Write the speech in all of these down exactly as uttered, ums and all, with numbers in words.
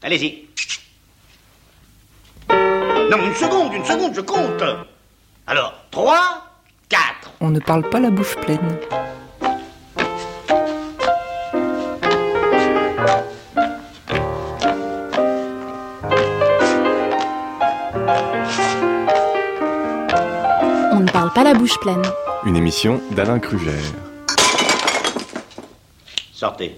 Allez-y. Non, une seconde, une seconde, je compte. Alors, trois, quatre. On ne parle pas la bouche pleine. On ne parle pas la bouche pleine. Une émission d'Alain Krugère. Sortez.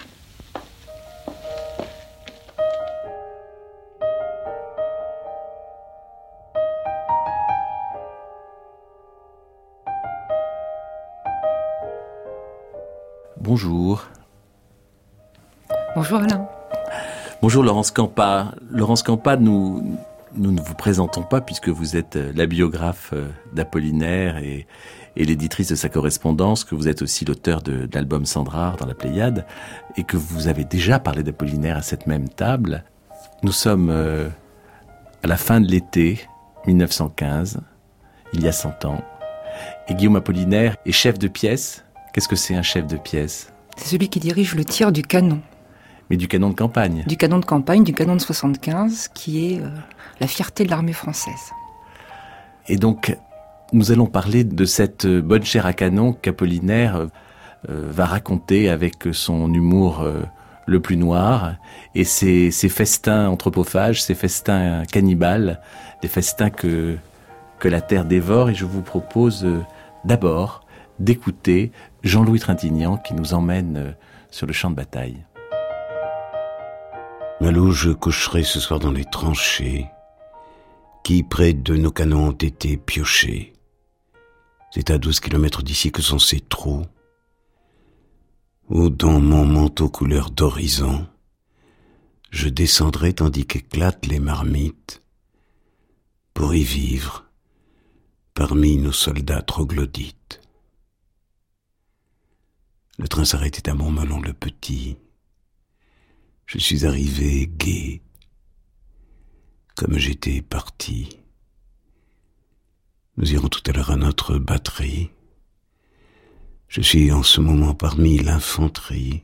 Bonjour. Bonjour Alain. Bonjour Laurence Campa. Laurence Campa, nous, nous ne vous présentons pas puisque vous êtes la biographe d'Apollinaire et, et l'éditrice de sa correspondance, que vous êtes aussi l'auteur de, de l'album Sandrard dans la Pléiade et que vous avez déjà parlé d'Apollinaire à cette même table. Nous sommes euh, à la fin de l'été mille neuf cent quinze, il y a cent ans, et Guillaume Apollinaire est chef de pièce. Qu'est-ce que c'est un chef de pièce ? C'est celui qui dirige le tir du canon. Mais du canon de campagne. Du canon de campagne, du canon de soixante-quinze, qui est euh, la fierté de l'armée française. Et donc, nous allons parler de cette bonne chair à canon qu'Apollinaire euh, va raconter avec son humour euh, le plus noir, et ses, ses festins anthropophages, ses festins cannibales, des festins que, que la terre dévore. Et je vous propose euh, d'abord d'écouter Jean-Louis Trintignant qui nous emmène euh, sur le champ de bataille. Malo, je coucherai ce soir dans les tranchées qui, près de nos canons, ont été piochés. C'est à douze kilomètres d'ici que sont ces trous où, dans mon manteau couleur d'horizon, je descendrai tandis qu'éclatent les marmites pour y vivre parmi nos soldats troglodytes. Le train s'arrêtait à Montmelon-le-Petit. Je suis arrivé gai, comme j'étais parti. Nous irons tout à l'heure à notre batterie. Je suis en ce moment parmi l'infanterie.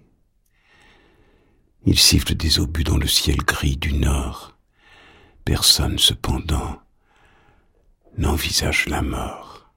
Il siffle des obus dans le ciel gris du nord. Personne, cependant, n'envisage la mort.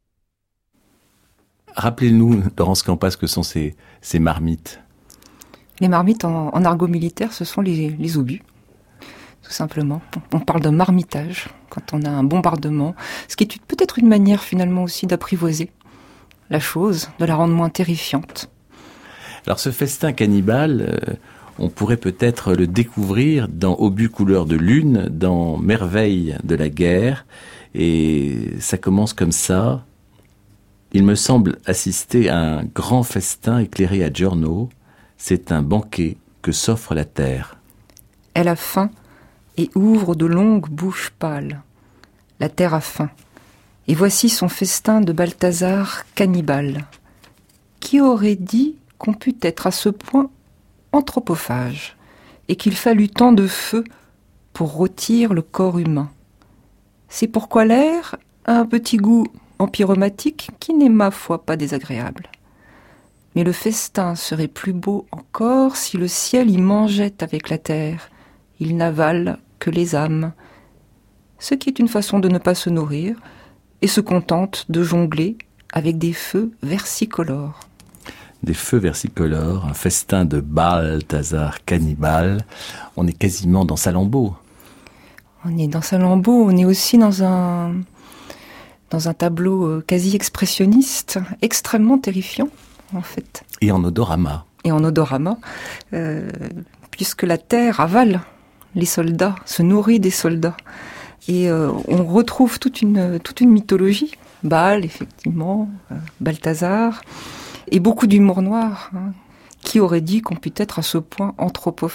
Rappelez-nous, Laurence Campa, ce que sont ces, ces marmites. Les marmites, en, en argot militaire, ce sont les, les obus, tout simplement. On parle de marmitage quand on a un bombardement, ce qui est peut-être une manière finalement aussi d'apprivoiser la chose, de la rendre moins terrifiante. Alors ce festin cannibale, euh, on pourrait peut-être le découvrir dans Obus couleur de lune, dans Merveilles de la guerre, et ça commence comme ça. Il me semble assister à un grand festin éclairé à giorno. C'est un banquet que s'offre la terre. Elle a faim et ouvre de longues bouches pâles. La terre a faim. Et voici son festin de Balthazar cannibale. Qui aurait dit qu'on pût être à ce point anthropophage et qu'il fallut tant de feu pour rôtir le corps humain? C'est pourquoi l'air a un petit goût empyromatique qui n'est ma foi pas désagréable. Mais le festin serait plus beau encore si le ciel y mangeait avec la terre. Il n'avale que les âmes. Ce qui est une façon de ne pas se nourrir et se contente de jongler avec des feux versicolores. Des feux versicolores, un festin de Balthazar cannibale. On est quasiment dans Salammbô. On est dans Salammbô, on est aussi dans un, dans un tableau quasi expressionniste, extrêmement terrifiant. En fait. Et en odorama. Et en odorama, euh, puisque la terre avale les soldats, se nourrit des soldats. Et euh, on retrouve toute une, toute une mythologie. Baal, effectivement, euh, Balthazar, et beaucoup d'humour noir. Hein. Qui aurait dit qu'on pût être à ce point anthropophage ?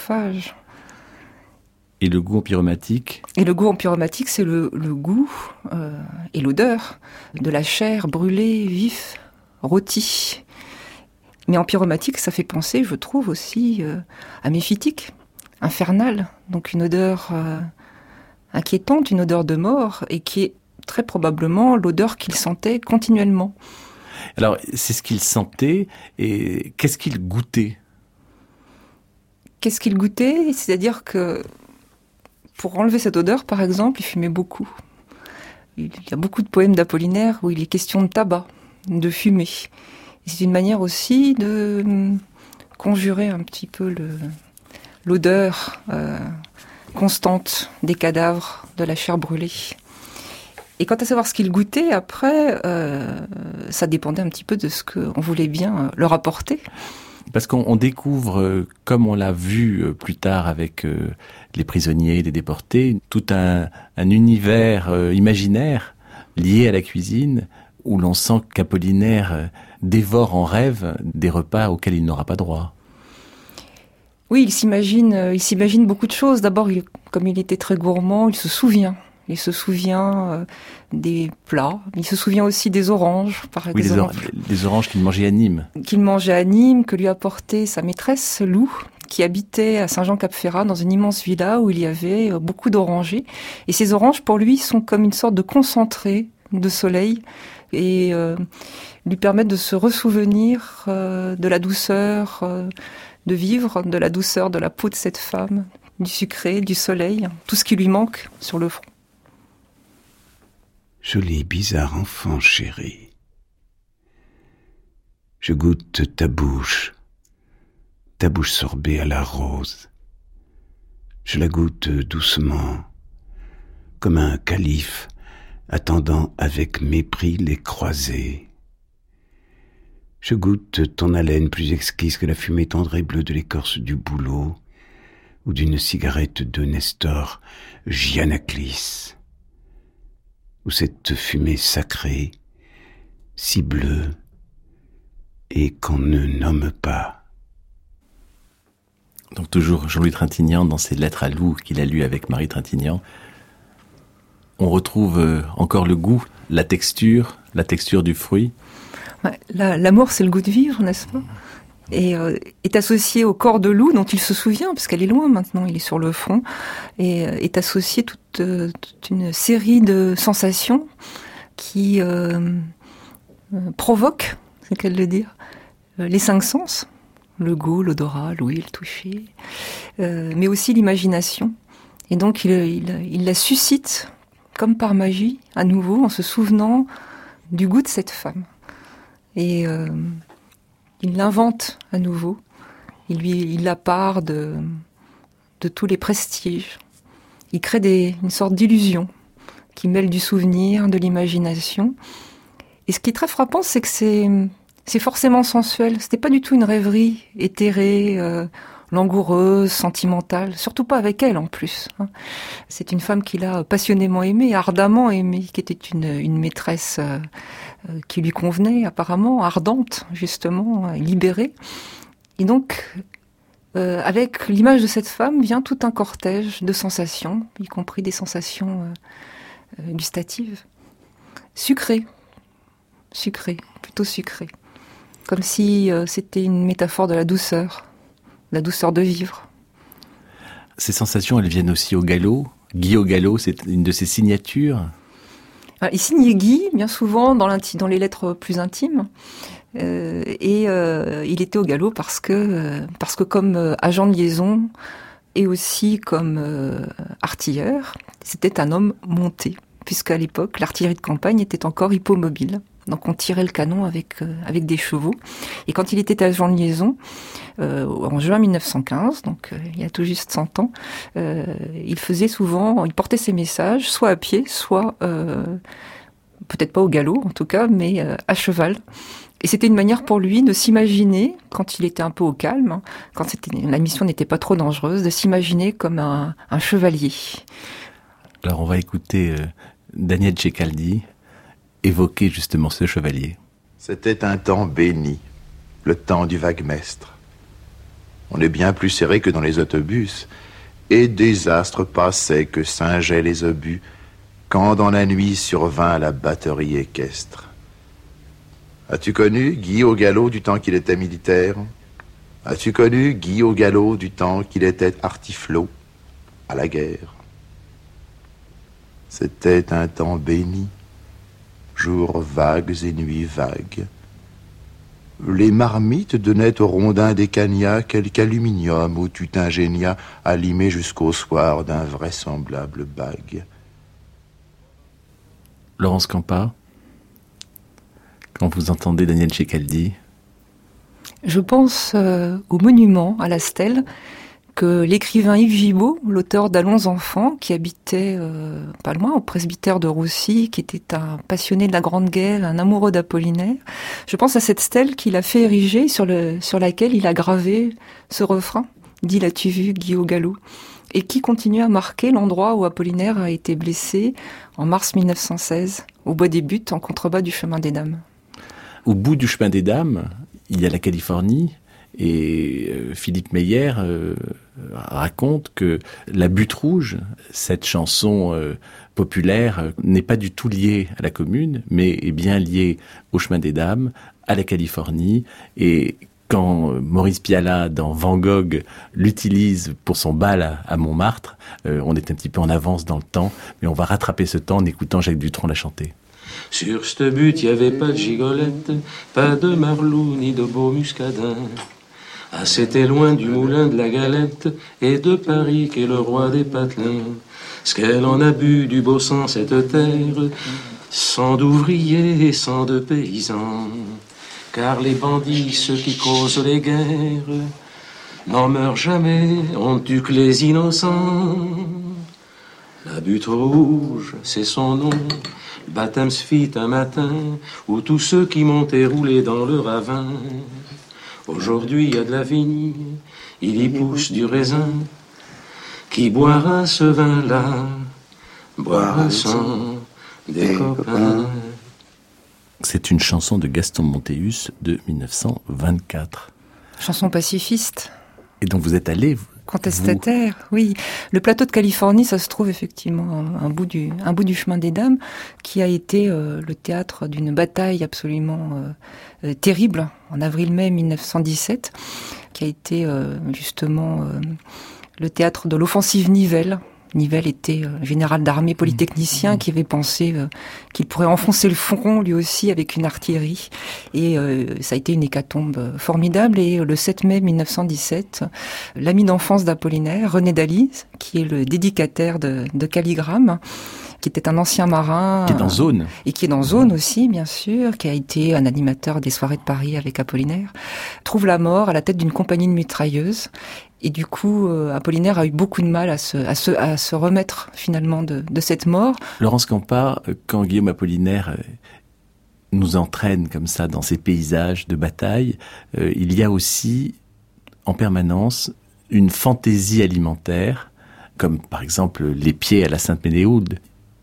Et le goût empyromatique ? Et le goût empyromatique, c'est le, le goût euh, et l'odeur de la chair brûlée, vif, rôtie. Mais empyromatique, ça fait penser, je trouve, aussi euh, à méphitique, infernal. Donc une odeur euh, inquiétante, une odeur de mort, et qui est très probablement l'odeur qu'il sentait continuellement. Alors, c'est ce qu'il sentait, et qu'est-ce qu'il goûtait ? Qu'est-ce qu'il goûtait ? C'est-à-dire que pour enlever cette odeur, par exemple, il fumait beaucoup. Il y a beaucoup de poèmes d'Apollinaire où il est question de tabac, de fumée. Et c'est une manière aussi de conjurer un petit peu le, l'odeur euh, constante des cadavres, de la chair brûlée. Et quant à savoir ce qu'il goûtait, après, euh, ça dépendait un petit peu de ce qu'on voulait bien leur apporter. Parce qu'on on découvre, comme on l'a vu plus tard avec euh, les prisonniers, les déportés, tout un, un univers euh, imaginaire lié à la cuisine, où l'on sent qu'Apollinaire euh, dévore en rêve des repas auxquels il n'aura pas droit. Oui, il s'imagine, euh, il s'imagine beaucoup de choses. D'abord, il, comme il était très gourmand, il se souvient. Il se souvient euh, des plats. Il se souvient aussi des oranges, par oui, exemple. Oui, des, or- des oranges qu'il mangeait à Nîmes. Qu'il mangeait à Nîmes, que lui apportait sa maîtresse Lou, qui habitait à Saint-Jean-Cap-Ferrat, dans une immense villa où il y avait beaucoup d'orangers. Et ces oranges, pour lui, sont comme une sorte de concentré de soleil et euh, lui permettent de se ressouvenir euh, de la douceur euh, de vivre, de la douceur de la peau de cette femme, du sucré, du soleil, tout ce qui lui manque sur le front. Joli, bizarre enfant chéri, je goûte ta bouche, ta bouche sorbée à la rose. Je la goûte doucement, comme un calife attendant avec mépris les croisés. Je goûte ton haleine plus exquise que la fumée tendre et bleue de l'écorce du bouleau ou d'une cigarette de Nestor Giannaklis, ou cette fumée sacrée, si bleue, et qu'on ne nomme pas. Donc toujours Jean-Louis Trintignant, dans ses lettres à Lou qu'il a lues avec Marie Trintignant, on retrouve encore le goût, la texture, la texture du fruit. Ouais, la, l'amour, c'est le goût de vivre, n'est-ce pas ? Et euh, est associé au corps de Lou, dont il se souvient, parce qu'elle est loin maintenant, il est sur le front, et euh, est associé toute, euh, toute une série de sensations qui euh, euh, provoquent, c'est qu'elle le dire, euh, les cinq sens, le goût, l'odorat, l'ouïe, le toucher, euh, mais aussi l'imagination. Et donc il, il, il la suscite, comme par magie, à nouveau, en se souvenant du goût de cette femme. Et euh, il l'invente à nouveau. Il lui, il la part de, de tous les prestiges. Il crée des, une sorte d'illusion qui mêle du souvenir, de l'imagination. Et ce qui est très frappant, c'est que c'est, c'est forcément sensuel. C'était pas du tout une rêverie éthérée, euh, langoureuse, sentimentale. Surtout pas avec elle, en plus. Hein. C'est une femme qu'il a passionnément aimée, ardemment aimée, qui était une, une maîtresse euh, euh, qui lui convenait, apparemment, ardente, justement, euh, libérée. Et donc, euh, avec l'image de cette femme vient tout un cortège de sensations, y compris des sensations euh, euh, gustatives. Sucrées. Sucrées, plutôt sucrées. Comme si euh, c'était une métaphore de la douceur. La douceur de vivre. Ces sensations, elles viennent aussi au galop. Guy au galop, c'est une de ses signatures. Il signait Guy, bien souvent, dans, dans les lettres plus intimes. Euh, et euh, il était au galop parce que, euh, parce que comme euh, agent de liaison et aussi comme euh, artilleur, c'était un homme monté. Puisqu'à l'époque, l'artillerie de campagne était encore hippomobile. Donc on tirait le canon avec euh, avec des chevaux. Et quand il était agent de liaison, euh, en juin mille neuf cent quinze, donc euh, il y a tout juste cent ans, euh, il faisait souvent, il portait ses messages soit à pied, soit euh, peut-être pas au galop en tout cas, mais euh, à cheval. Et c'était une manière pour lui de s'imaginer, quand il était un peu au calme, hein, quand c'était, la mission n'était pas trop dangereuse, de s'imaginer comme un, un chevalier. Alors on va écouter euh, Daniel Ceccaldi évoquer justement ce chevalier. C'était un temps béni, le temps du vaguemestre. On est bien plus serré que dans les autobus, et des astres passaient que singeaient les obus, quand dans la nuit survint la batterie équestre. As-tu connu Guy au galop du temps qu'il était militaire? As-tu connu Guy au galop du temps qu'il était artiflot à la guerre? C'était un temps béni, jours vagues et nuits vagues, Les marmites donnaient aux rondins des cagnats quelque aluminium où tu t'ingénias à limer jusqu'au soir d'un vraisemblable bague. Laurence Campa, quand vous entendez Daniel Ceccaldi? Je pense euh, au monument, à la stèle, que l'écrivain Yves Gibaud, l'auteur d'Allons enfants, qui habitait euh, pas loin, au presbytère de Roussy, qui était un passionné de la Grande Guerre, un amoureux d'Apollinaire, je pense à cette stèle qu'il a fait ériger, sur, le, sur laquelle il a gravé ce refrain, « Dis l'as-tu vu, Guillaume Galou ?» et qui continue à marquer l'endroit où Apollinaire a été blessé en mars mille neuf cent seize, au Bois des Buttes, en contrebas du chemin des Dames. Au bout du chemin des Dames, il y a la Californie, et euh, Philippe Meyer euh, raconte que la Butte Rouge, cette chanson euh, populaire, euh, n'est pas du tout liée à la commune, mais est bien liée au chemin des Dames, à la Californie, et quand Maurice Pialat, dans Van Gogh, l'utilise pour son bal à, à Montmartre, euh, on est un petit peu en avance dans le temps, mais on va rattraper ce temps en écoutant Jacques Dutronc la chanter. Sur cette butte, il n'y avait pas de gigolette, pas de marlou ni de beau muscadin. Ah, c'était loin du moulin de la galette et de Paris qui est le roi des patelins. Ce qu'elle en a bu du beau sang, cette terre, sans d'ouvriers et sans de paysans. Car les bandits, ceux qui causent les guerres, n'en meurent jamais, on ne tue que les innocents. La Butte Rouge, c'est son nom. Le baptême se fit un matin où tous ceux qui montaient roulaient dans le ravin. Aujourd'hui, il y a de la vigne, il y pousse du raisin. Qui boira ce vin-là, boira le sang des copains. C'est une chanson de Gaston Montéus de mille neuf cent vingt-quatre. Chanson pacifiste. Et donc vous êtes allé... Vous... Contestataire, oui. Le plateau de Californie, ça se trouve effectivement un, un, bout, du, un bout du chemin des Dames, qui a été euh, le théâtre d'une bataille absolument euh, euh, terrible, en avril-mai mille neuf cent dix-sept, qui a été euh, justement euh, le théâtre de l'offensive Nivelle. Nivelle était euh, général d'armée polytechnicien qui avait pensé euh, qu'il pourrait enfoncer le front lui aussi avec une artillerie. Et euh, ça a été une hécatombe formidable. Et euh, le sept mai mille neuf cent dix-sept, l'ami d'enfance d'Apollinaire, René Daly, qui est le dédicataire de, de Calligramme, qui était un ancien marin. Qui est dans Zone. Et qui est dans Zone aussi, bien sûr, qui a été un animateur des soirées de Paris avec Apollinaire, trouve la mort à la tête d'une compagnie de mitrailleuses. Et du coup, euh, Apollinaire a eu beaucoup de mal à se, à se, à se remettre finalement de, de cette mort. Laurence Campa, quand Guillaume Apollinaire nous entraîne comme ça dans ces paysages de bataille, euh, il y a aussi en permanence une fantaisie alimentaire, comme par exemple les pieds à la Sainte-Ménéhould.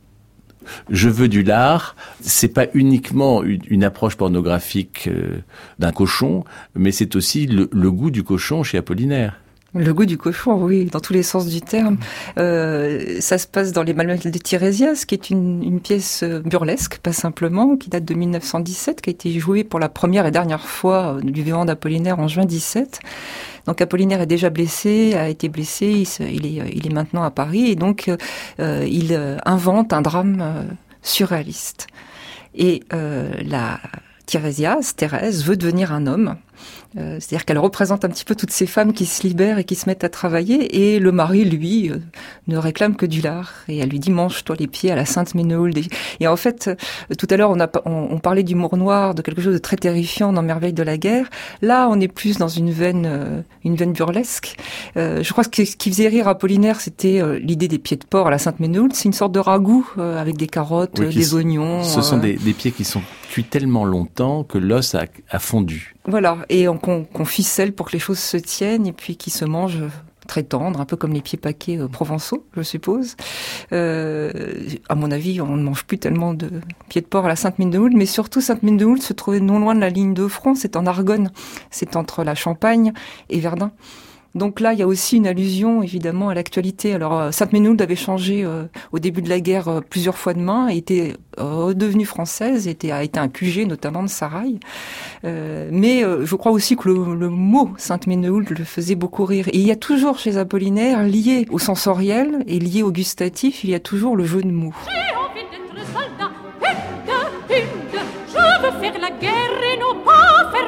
Je veux du lard, c'est pas uniquement une, une approche pornographique euh, d'un cochon, mais c'est aussi le, le goût du cochon chez Apollinaire. Le goût du cochon, oui, dans tous les sens du terme. Euh, ça se passe dans les Manuels de Tirésias, qui est une, une pièce burlesque, pas simplement, qui date de mille neuf cent dix-sept, qui a été jouée pour la première et dernière fois du vivant d'Apollinaire en juin dix-sept. Donc Apollinaire est déjà blessé, a été blessé, il, se, il, est, il est maintenant à Paris, et donc euh, il invente un drame euh, surréaliste. Et euh, la Tirésias, Thérèse, veut devenir un homme. Euh, c'est-à-dire qu'elle représente un petit peu toutes ces femmes qui se libèrent et qui se mettent à travailler, et le mari, lui, euh, ne réclame que du lard, et elle lui dit « mange-toi les pieds à la Sainte-Ménéhould ». Et en fait, euh, tout à l'heure, on, a, on, on parlait d'humour noir, de quelque chose de très terrifiant dans Merveilles de la guerre. Là, on est plus dans une veine, euh, une veine burlesque. Euh, je crois que ce qui faisait rire Apollinaire, c'était euh, l'idée des pieds de porc à la Sainte-Ménéhould. C'est une sorte de ragoût euh, avec des carottes, oui, des oignons. Ce sont euh... des, des pieds qui sont cuits tellement longtemps que l'os a, a fondu. Voilà, et on, qu'on, qu'on ficelle pour que les choses se tiennent et puis qui se mangent très tendres, un peu comme les pieds paquets euh, provençaux, je suppose. Euh, à mon avis, on ne mange plus tellement de pieds de porc à la Sainte-Ménéhould, mais surtout Sainte-Ménéhould se trouvait non loin de la ligne de front, c'est en Argonne, c'est entre la Champagne et Verdun. Donc là, il y a aussi une allusion, évidemment, à l'actualité. Alors, Sainte-Ménéhould avait changé euh, au début de la guerre euh, plusieurs fois de main, était redevenue française, était, a été un Q G, notamment de Sarail. Euh, mais euh, je crois aussi que le, le mot Sainte-Ménéhould le faisait beaucoup rire. Et il y a toujours chez Apollinaire, lié au sensoriel et lié au gustatif, il y a toujours le jeu de mots. J'ai envie d'être soldat, une, une, je veux faire la guerre et non pas faire des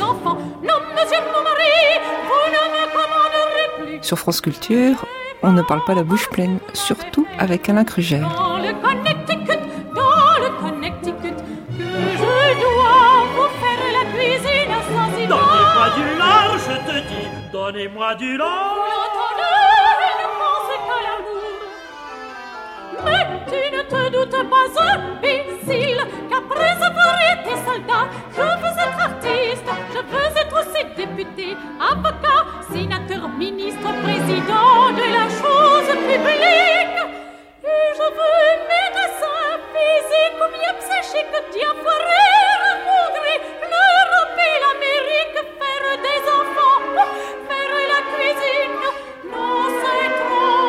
enfants. Non, monsieur mon mari, vous ne me commanderez plus. Sur France Culture, on ne parle pas la bouche pleine, surtout avec Alain Krugère. Dans le Connecticut, dans le Connecticut, que je dois vous faire la cuisine sans ciment. Donnez-moi du lard, je te dis, donnez-moi du lard. Vous l'entendez, ne pensez qu'à l'amour. Mais tu ne te doutes pas, imbécile, qu'après avoir été soldat, je veux être artiste, je veux être aussi député, avocat, sénateur, ministre, président de la chose publique. Et je veux médecin, physique ou bien psychique, diaphorère, moudre, l'Europe et l'Amérique, faire des enfants, faire la cuisine, non c'est trop.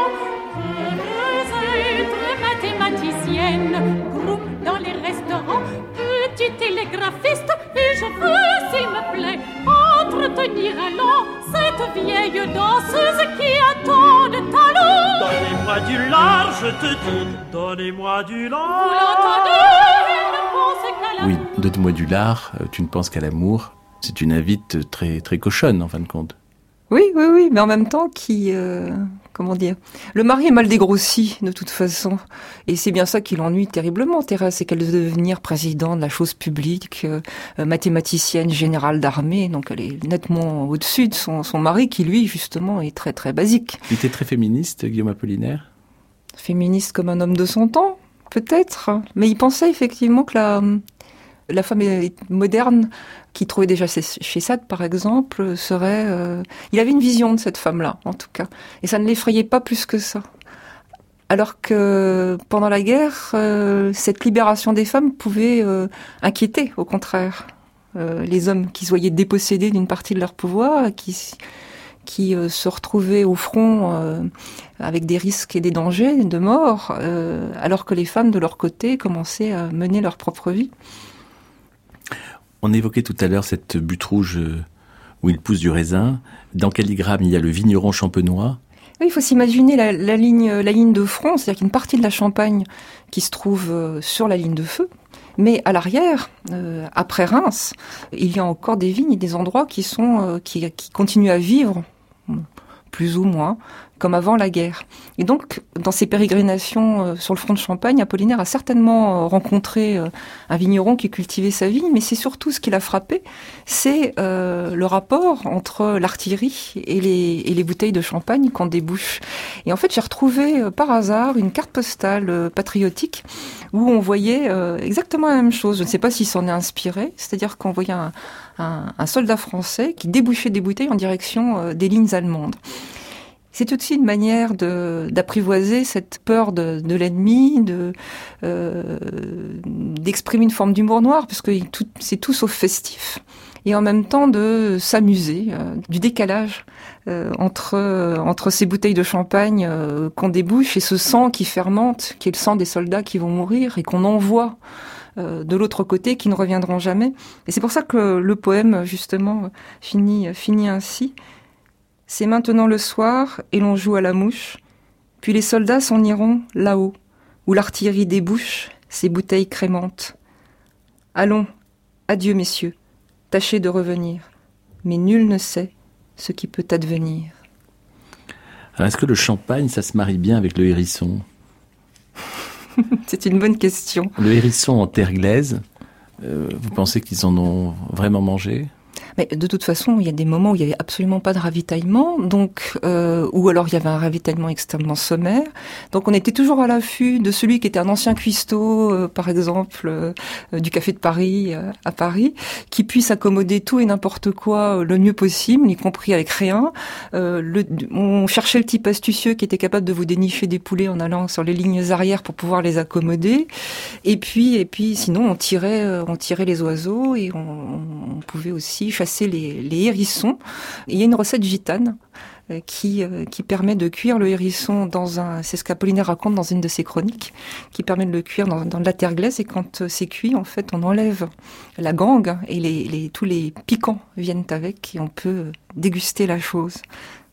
Je veux être mathématicienne, groupe dans les restaurants, petit télégraphiste, et je veux, s'il me plaît, entretenir un long cette vieille danseuse qui a tant de talent. Donnez-moi du lard, je te dis, donnez-moi du lard. Vous l'entendez, ne pensez qu'à l'amour. Oui, donne-moi du lard, euh, tu ne penses qu'à l'amour. C'est une invite très, très cochonne, en fin de compte. Oui, oui, oui, mais en même temps, qui, euh, comment dire, le mari est mal dégrossi, de toute façon. Et c'est bien ça qui l'ennuie terriblement, Thérèse, c'est qu'elle veut devenir présidente de la chose publique, euh, mathématicienne, générale d'armée, donc elle est nettement au-dessus de son, son mari, qui lui, justement, est très, très basique. Il était très féministe, Guillaume Apollinaire ? Féministe comme un homme de son temps, peut-être. Mais il pensait effectivement que la... La femme moderne, qui trouvait déjà chez Sade, par exemple, serait... Euh, il avait une vision de cette femme-là, en tout cas. Et ça ne l'effrayait pas plus que ça. Alors que pendant la guerre, euh, cette libération des femmes pouvait euh, inquiéter, au contraire. Euh, les hommes qui se voyaient dépossédés d'une partie de leur pouvoir, qui, qui euh, se retrouvaient au front euh, avec des risques et des dangers de mort, euh, alors que les femmes, de leur côté, commençaient à mener leur propre vie. On évoquait tout à l'heure cette butte rouge où il pousse du raisin. Dans Calligramme, il y a le vigneron champenois. Oui, il faut s'imaginer la, la, ligne, la ligne de front, c'est-à-dire qu'il y a une partie de la Champagne qui se trouve sur la ligne de feu. Mais à l'arrière, euh, après Reims, il y a encore des vignes et des endroits qui, sont, euh, qui, qui continuent à vivre, plus ou moins, comme avant la guerre. Et donc, dans ses pérégrinations euh, sur le front de Champagne, Apollinaire a certainement euh, rencontré euh, un vigneron qui cultivait sa vigne, mais c'est surtout ce qui l'a frappé, c'est euh, le rapport entre l'artillerie et les, et les bouteilles de champagne qu'on débouche. Et en fait, j'ai retrouvé euh, par hasard une carte postale euh, patriotique où on voyait euh, exactement la même chose. Je ne sais pas s'il s'en est inspiré, c'est-à-dire qu'on voyait un, un, un soldat français qui débouchait des bouteilles en direction euh, des lignes allemandes. C'est aussi une manière de, d'apprivoiser cette peur de, de l'ennemi, de, euh, d'exprimer une forme d'humour noir, parce que tout, c'est tout sauf festif. Et en même temps de s'amuser euh, du décalage euh, entre, euh, entre ces bouteilles de champagne euh, qu'on débouche et ce sang qui fermente, qui est le sang des soldats qui vont mourir et qu'on envoie euh, de l'autre côté, qui ne reviendront jamais. Et c'est pour ça que le poème, justement, finit, finit ainsi. C'est maintenant le soir, et l'on joue à la mouche, puis les soldats s'en iront là-haut, où l'artillerie débouche ses bouteilles crémantes. Allons, adieu messieurs, tâchez de revenir, mais nul ne sait ce qui peut advenir. Alors, est-ce que le champagne, ça se marie bien avec le hérisson ? C'est une bonne question. Le hérisson en terre glaise, euh, vous pensez qu'ils en ont vraiment mangé ? Mais de toute façon, il y a des moments où il n'y avait absolument pas de ravitaillement, donc euh, ou alors il y avait un ravitaillement extrêmement sommaire. Donc on était toujours à l'affût de celui qui était un ancien cuistot, euh, par exemple, euh, du Café de Paris euh, à Paris, qui puisse accommoder tout et n'importe quoi euh, le mieux possible, y compris avec rien. Euh, le, on cherchait le type astucieux qui était capable de vous dénicher des poulets en allant sur les lignes arrières pour pouvoir les accommoder. Et puis, et puis, sinon on tirait, euh, on tirait les oiseaux et on, on pouvait aussi chasser Les, les hérissons. Et il y a une recette gitane euh, qui, euh, qui permet de cuire le hérisson dans un... C'est ce qu'Apollinaire raconte dans une de ses chroniques, qui permet de le cuire dans, dans de la terre glaise. Et quand euh, c'est cuit, en fait, on enlève la gangue et les, les, tous les piquants viennent avec et on peut déguster la chose.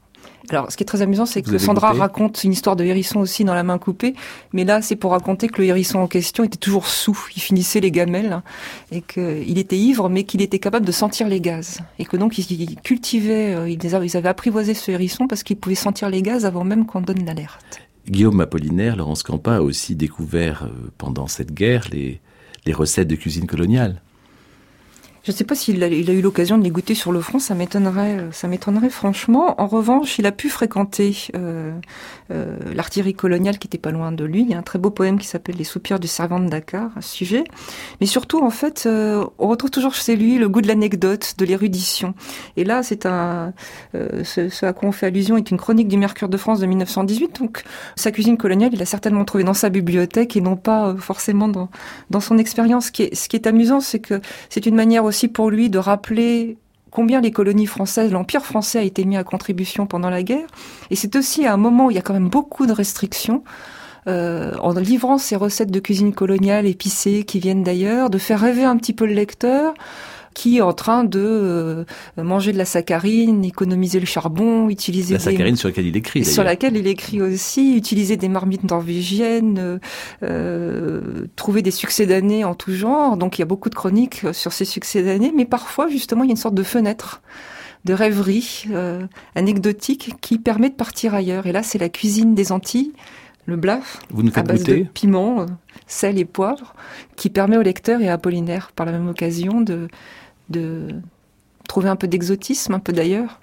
Alors, ce qui est très amusant, c'est Vous que avez Sandra goûté raconte une histoire de hérisson aussi dans La main coupée, mais là, c'est pour raconter que le hérisson en question était toujours saoul, il finissait les gamelles, hein, et qu'il était ivre, mais qu'il était capable de sentir les gaz. Et que donc, ils cultivaient, ils avaient apprivoisé ce hérisson parce qu'il pouvait sentir les gaz avant même qu'on donne l'alerte. Guillaume Apollinaire, Laurence Campa a aussi découvert, euh, pendant cette guerre, les, les recettes de cuisine coloniale. Je ne sais pas s'il a, il a eu l'occasion de les goûter sur le front, ça m'étonnerait, ça m'étonnerait franchement. En revanche, il a pu fréquenter euh, euh, l'artillerie coloniale qui était pas loin de lui. Il y a un très beau poème qui s'appelle Les soupirs du servant de Dakar à ce sujet. Mais surtout, en fait, euh, on retrouve toujours chez lui le goût de l'anecdote, de l'érudition. Et là, c'est un, euh, ce, ce à quoi on fait allusion est une chronique du Mercure de France de mille neuf cent dix-huit. Donc, sa cuisine coloniale, il l'a certainement trouvée dans sa bibliothèque et non pas euh, forcément dans, dans son expérience. Ce qui est, ce qui est amusant, c'est que c'est une manière aussi aussi pour lui de rappeler combien les colonies françaises, l'Empire français a été mis à contribution pendant la guerre. Et c'est aussi à un moment où il y a quand même beaucoup de restrictions, euh, en livrant ces recettes de cuisine coloniale épicées qui viennent d'ailleurs, de faire rêver un petit peu le lecteur, qui est en train de euh, manger de la saccharine, économiser le charbon, utiliser la des... saccharine sur laquelle il écrit, d'ailleurs. Sur laquelle il écrit aussi, utiliser des marmites norvégiennes, euh, euh, trouver des succès d'année en tout genre. Donc il y a beaucoup de chroniques sur ces succès d'année, mais parfois justement il y a une sorte de fenêtre, de rêverie euh, anecdotique qui permet de partir ailleurs. Et là c'est la cuisine des Antilles, le blaf, Vous nous à faites base goûter de piment, euh, sel et poivre, qui permet au lecteur et à Apollinaire par la même occasion de de trouver un peu d'exotisme, un peu d'ailleurs.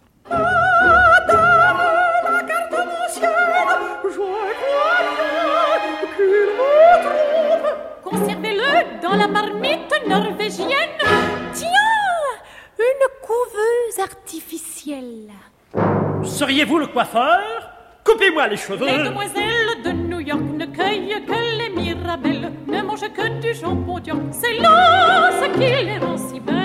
Conservez-le dans la marmite norvégienne. Tiens, une couveuse artificielle. Seriez-vous le coiffeur? Coupez-moi les cheveux. Les demoiselles de New York ne cueillent que les mirabelles, ne mangent que du jambon d'York. C'est là ce qui les rend si belles.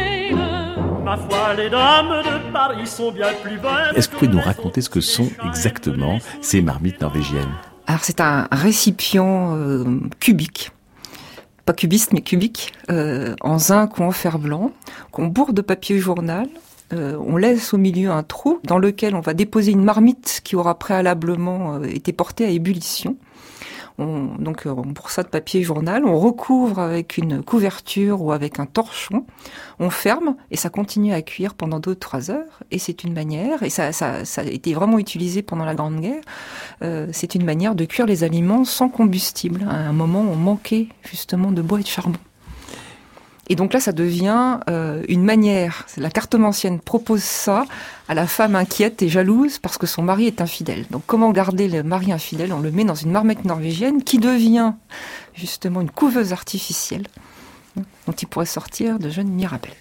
Ma foi, les dames de Paris sont bien plus belles. Est-ce que vous pouvez nous raconter ce que sont exactement ces marmites norvégiennes? Alors c'est un récipient euh, cubique, pas cubiste mais cubique, euh, en zinc ou en fer blanc, qu'on bourre de papier journal. Euh, on laisse au milieu un trou dans lequel on va déposer une marmite qui aura préalablement euh, été portée à ébullition. On, donc on bourre ça de papier journal, on recouvre avec une couverture ou avec un torchon, on ferme et ça continue à cuire pendant deux ou trois heures. Et c'est une manière, et ça, ça, ça a été vraiment utilisé pendant la Grande Guerre, euh, c'est une manière de cuire les aliments sans combustible. À un moment, on manquait justement de bois et de charbon. Et donc là, ça devient euh, une manière. La cartomancienne propose ça à la femme inquiète et jalouse parce que son mari est infidèle. Donc comment garder le mari infidèle? On le met dans une marmite norvégienne qui devient justement une couveuse artificielle dont il pourrait sortir de jeunes mirabelles.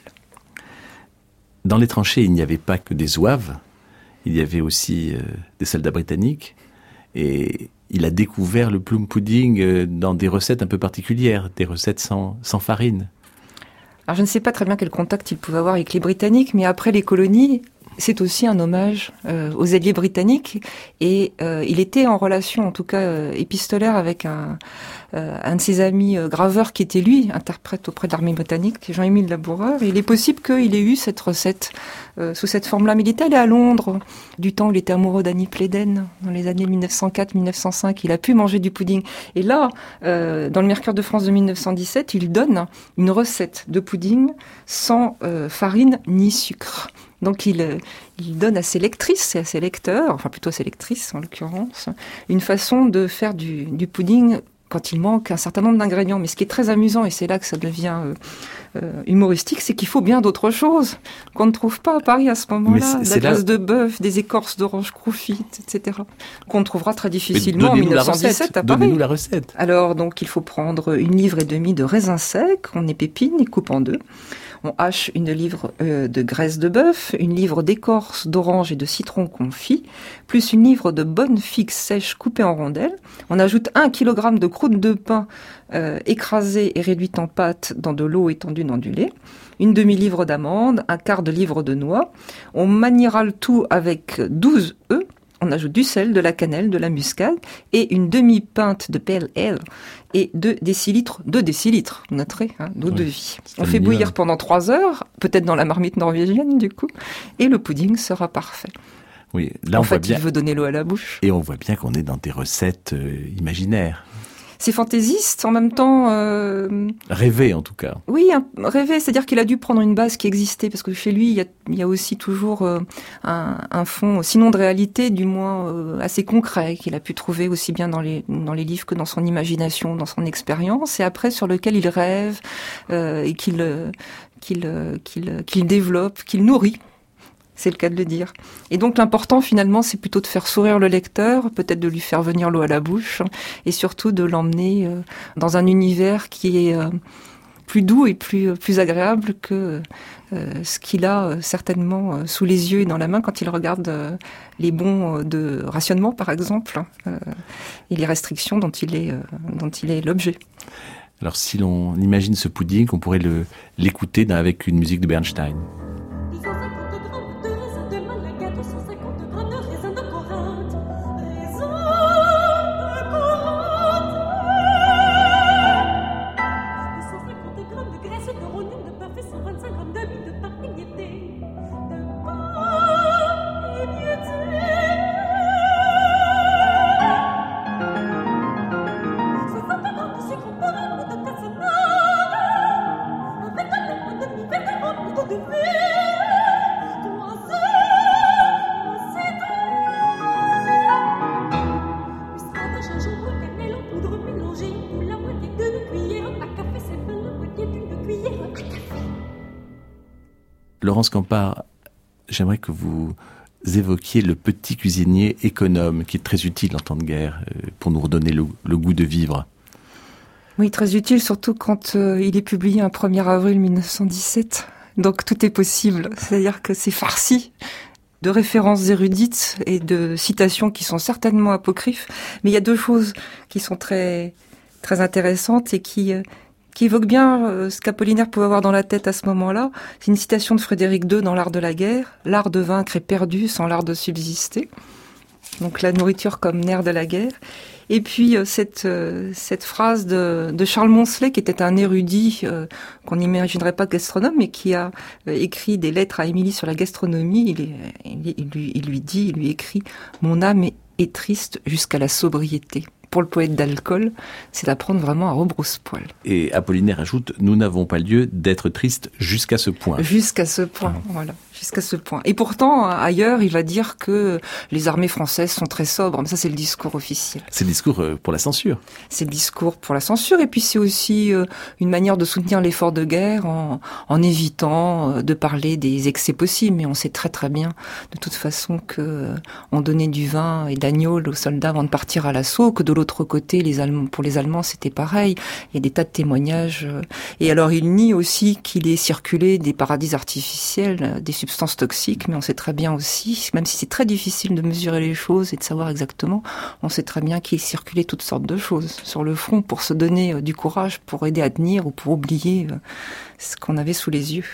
Dans les tranchées, il n'y avait pas que des zouaves, il y avait aussi euh, des soldats britanniques. Et il a découvert le plum pudding euh, dans des recettes un peu particulières, des recettes sans, sans farine. Alors je ne sais pas très bien quel contact il pouvait avoir avec les Britanniques, mais après les colonies, c'est aussi un hommage euh, aux alliés britanniques. Et euh, il était en relation, en tout cas euh, épistolaire, avec un, euh, un de ses amis euh, graveurs qui était lui, interprète auprès de l'armée britannique, Jean-Émile Laboureur. Et il est possible qu'il ait eu cette recette euh, sous cette forme-là. Mais il était allé à Londres, du temps où il était amoureux d'Annie Pléden, dans les années mille neuf cent quatre mille neuf cent cinq. Il a pu manger du pudding. Et là, euh, dans le Mercure de France de mille neuf cent dix-sept, il donne une recette de pudding sans euh, farine ni sucre. Donc il, il donne à ses lectrices et à ses lecteurs, enfin plutôt à ses lectrices en l'occurrence, une façon de faire du, du pudding quand il manque un certain nombre d'ingrédients. Mais ce qui est très amusant, et c'est là que ça devient euh, euh, humoristique, c'est qu'il faut bien d'autres choses qu'on ne trouve pas à Paris à ce moment-là. De la graisse de bœuf, des écorces d'orange croufites, et cetera. Qu'on trouvera très difficilement en mille neuf cent dix-sept à Paris. Donnez-nous la recette. Alors donc il faut prendre une livre et demie de raisins secs, on épépine et coupe en deux. On hache une livre euh, de graisse de bœuf, une livre d'écorce d'orange et de citron confit, plus une livre de bonnes figues sèches coupées en rondelles. On ajoute un kilogramme de croûte de pain euh, écrasée et réduite en pâte dans de l'eau étendue dans du lait, une demi-livre d'amandes, un quart de livre de noix. On maniera le tout avec douze œufs. On ajoute du sel, de la cannelle, de la muscade et une demi-pinte de pale ale et deux décilitres, deux décilitres, vous noterez, hein, d'eau oui, de vie. On fait bouillir bien pendant trois heures, peut-être dans la marmite norvégienne du coup, et le pudding sera parfait. Oui, là en on fait, voit bien. il veut donner l'eau à la bouche. Et on voit bien qu'on est dans des recettes euh, imaginaires. C'est fantaisiste, en même temps... Euh... Rêvé, en tout cas. Oui, un... rêvé, c'est-à-dire qu'il a dû prendre une base qui existait, parce que chez lui, il y a, il y a aussi toujours euh, un, un fond, sinon de réalité, du moins euh, assez concret, qu'il a pu trouver aussi bien dans les, dans les livres que dans son imagination, dans son expérience, et après sur lequel il rêve, euh, et qu'il, euh, qu'il, euh, qu'il, qu'il développe, qu'il nourrit. C'est le cas de le dire. Et donc l'important finalement, c'est plutôt de faire sourire le lecteur, peut-être de lui faire venir l'eau à la bouche, et surtout de l'emmener euh, dans un univers qui est euh, plus doux et plus plus agréable que euh, ce qu'il a euh, certainement euh, sous les yeux et dans la main quand il regarde euh, les bons euh, de rationnement, par exemple, euh, et les restrictions dont il est euh, dont il est l'objet. Alors si l'on imagine ce pudding, on pourrait le l'écouter avec une musique de Bernstein. Laurence Campard, j'aimerais que vous évoquiez le petit cuisinier économe, qui est très utile en temps de guerre, pour nous redonner le, le goût de vivre. Oui, très utile, surtout quand euh, il est publié un premier avril mille neuf cent dix-sept. Donc tout est possible, c'est-à-dire que c'est farci de références érudites et de citations qui sont certainement apocryphes. Mais il y a deux choses qui sont très, très intéressantes et qui... Euh, qui évoque bien euh, ce qu'Apollinaire pouvait avoir dans la tête à ce moment-là. C'est une citation de Frédéric deux dans L'art de la guerre. L'art de vaincre est perdu sans l'art de subsister. Donc la nourriture comme nerf de la guerre. Et puis euh, cette euh, cette phrase de, de Charles Moncelet, qui était un érudit euh, qu'on n'imaginerait pas gastronome, mais qui a euh, écrit des lettres à Émilie sur la gastronomie. Il, est, il, il, lui, il lui dit, il lui écrit « Mon âme est, est triste jusqu'à la sobriété ». Pour le poète d'alcool, c'est d'apprendre vraiment à rebrousse-poil. Et Apollinaire ajoute « Nous n'avons pas lieu d'être tristes jusqu'à ce point ». Jusqu'à ce point, ah. voilà. Jusqu'à ce point. Et pourtant, ailleurs, il va dire que les armées françaises sont très sobres. Mais ça, c'est le discours officiel. C'est le discours pour la censure. C'est le discours pour la censure. Et puis, c'est aussi une manière de soutenir l'effort de guerre en, en évitant de parler des excès possibles. Mais on sait très très bien, de toute façon, que on donnait du vin et d'agneau aux soldats avant de partir à l'assaut, que de l'autre côté, les Allemands, pour les Allemands, c'était pareil. Il y a des tas de témoignages. Et alors, il nie aussi qu'il ait circulé des paradis artificiels, des substances toxiques, mais on sait très bien aussi, même si c'est très difficile de mesurer les choses et de savoir exactement, on sait très bien qu'il circulait toutes sortes de choses sur le front pour se donner du courage, pour aider à tenir ou pour oublier ce qu'on avait sous les yeux.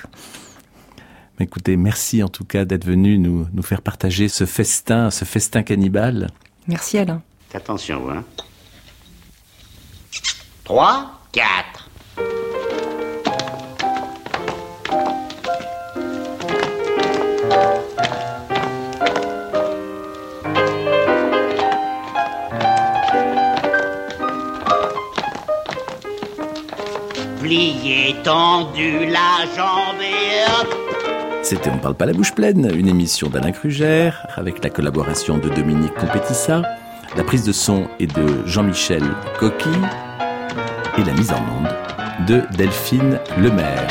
Écoutez, merci en tout cas d'être venu nous, nous faire partager ce festin, ce festin cannibale. Merci Alain. Attention, hein. Trois, quatre. Plié, tendu, la jambe et hop. C'était On parle pas la bouche pleine, une émission d'Alain Krugère, avec la collaboration de Dominique Compétissa, la prise de son est de Jean-Michel Coquille, et la mise en onde de Delphine Lemaire.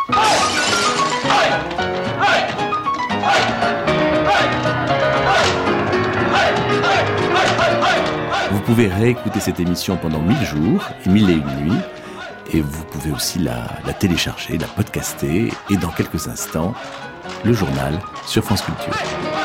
Vous pouvez réécouter cette émission pendant mille jours et mille et une nuits. Et vous pouvez aussi la, la télécharger, la podcaster. Et dans quelques instants, le journal sur France Culture.